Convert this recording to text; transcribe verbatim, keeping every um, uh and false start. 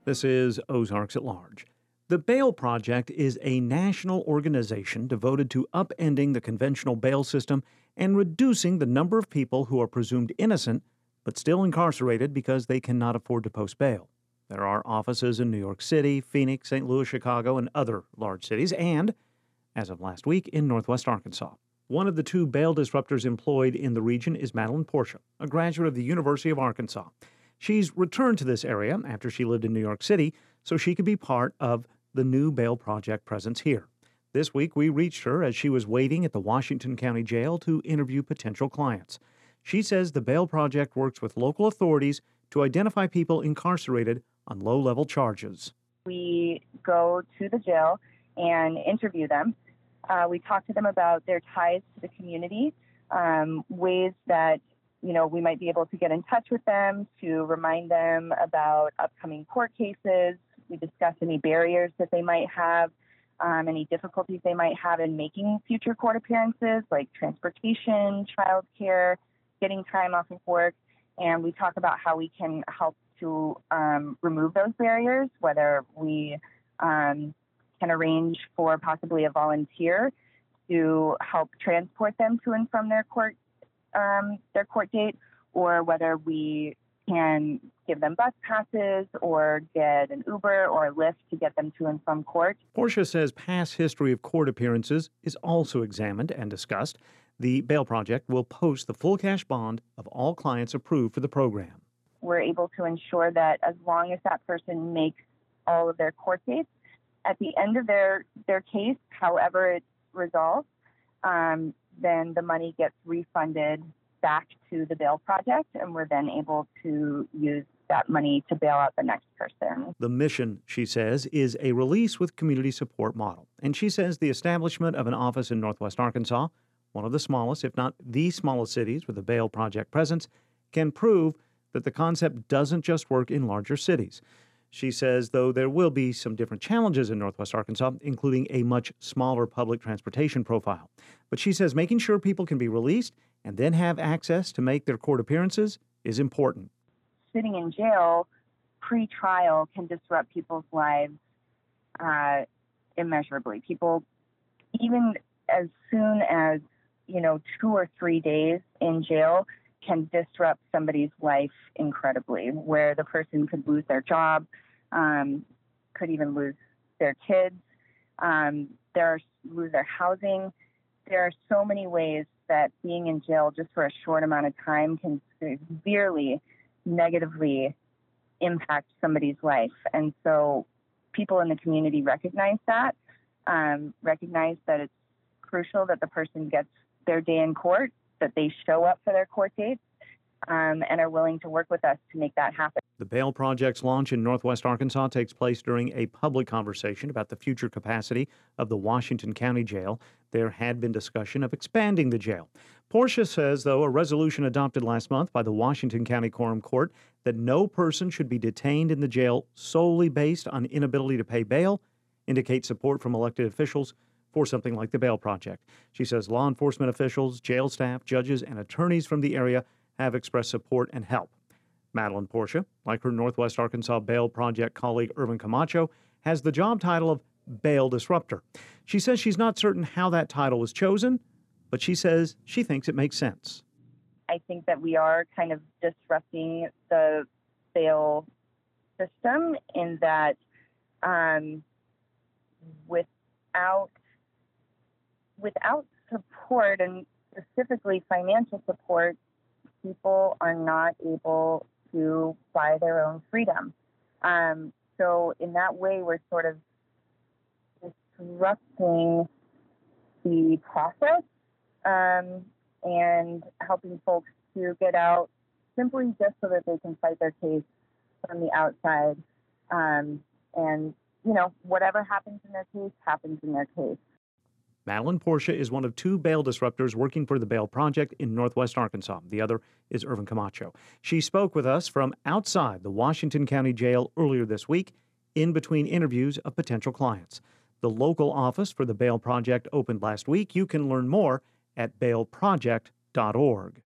This is Ozarks at Large. The Bail Project is a national organization devoted to upending the conventional bail system and reducing the number of people who are presumed innocent but still incarcerated because they cannot afford to post bail. There are offices in New York City, Phoenix, Saint Louis, Chicago, and other large cities, and, as of last week, in Northwest Arkansas. One of the two bail disruptors employed in the region is Madeline Portia, a graduate of the University of Arkansas. She's returned to this area after she lived in New York City so she could be part of the new Bail Project presence here. This week, we reached her as she was waiting at the Washington County Jail to interview potential clients. She says the Bail Project works with local authorities to identify people incarcerated on low-level charges. We go to the jail and interview them. Uh, we talk to them about their ties to the community, um, ways that you know, we might be able to get in touch with them to remind them about upcoming court cases. We discuss any barriers that they might have, um, any difficulties they might have in making future court appearances, like transportation, childcare, getting time off of work. And we talk about how we can help to um, remove those barriers, whether we um, can arrange for possibly a volunteer to help transport them to and from their court Um, their court date, or whether we can give them bus passes or get an Uber or a Lyft to get them to and from court. Portia says past history of court appearances is also examined and discussed. The Bail Project will post the full cash bond of all clients approved for the program. We're able to ensure that as long as that person makes all of their court dates, at the end of their, their case, however it's resolved, um, then the money gets refunded back to the Bail Project, and we're then able to use that money to bail out the next person. The mission, she says, is a release with community support model. And she says the establishment of an office in Northwest Arkansas, one of the smallest, if not the smallest cities with a Bail Project presence, can prove that the concept doesn't just work in larger cities. She says, though, there will be some different challenges in Northwest Arkansas, including a much smaller public transportation profile. But she says making sure people can be released and then have access to make their court appearances is important. Sitting in jail pre-trial can disrupt people's lives uh, immeasurably. People, even as soon as, you know, two or three days in jail can disrupt somebody's life incredibly, where the person could lose their job, um, could even lose their kids, um, there lose their housing. There are so many ways that being in jail just for a short amount of time can severely negatively impact somebody's life. And so people in the community recognize that, um, recognize that it's crucial that the person gets their day in court, that they show up for their court dates, um, and are willing to work with us to make that happen. The Bail Project's launch in Northwest Arkansas takes place during a public conversation about the future capacity of the Washington County Jail. There had been discussion of expanding the jail. Portia says, though, a resolution adopted last month by the Washington County Quorum Court that no person should be detained in the jail solely based on inability to pay bail indicates support from elected officials for something like the Bail Project. She says law enforcement officials, jail staff, judges, and attorneys from the area have expressed support and help. Madeline Portia, like her Northwest Arkansas Bail Project colleague Irvin Camacho, has the job title of Bail Disruptor. She says she's not certain how that title was chosen, but she says she thinks it makes sense. I think that we are kind of disrupting the bail system in that um, without without support, and specifically financial support, people are not able to buy their own freedom. Um, so in that way, we're sort of disrupting the process um, and helping folks to get out simply just so that they can fight their case from the outside. Um, and, you know, whatever happens in their case, happens in their case. Madeline Portia is one of two bail disruptors working for the Bail Project in Northwest Arkansas. The other is Irvin Camacho. She spoke with us from outside the Washington County Jail earlier this week, in between interviews of potential clients. The local office for the Bail Project opened last week. You can learn more at bail project dot org.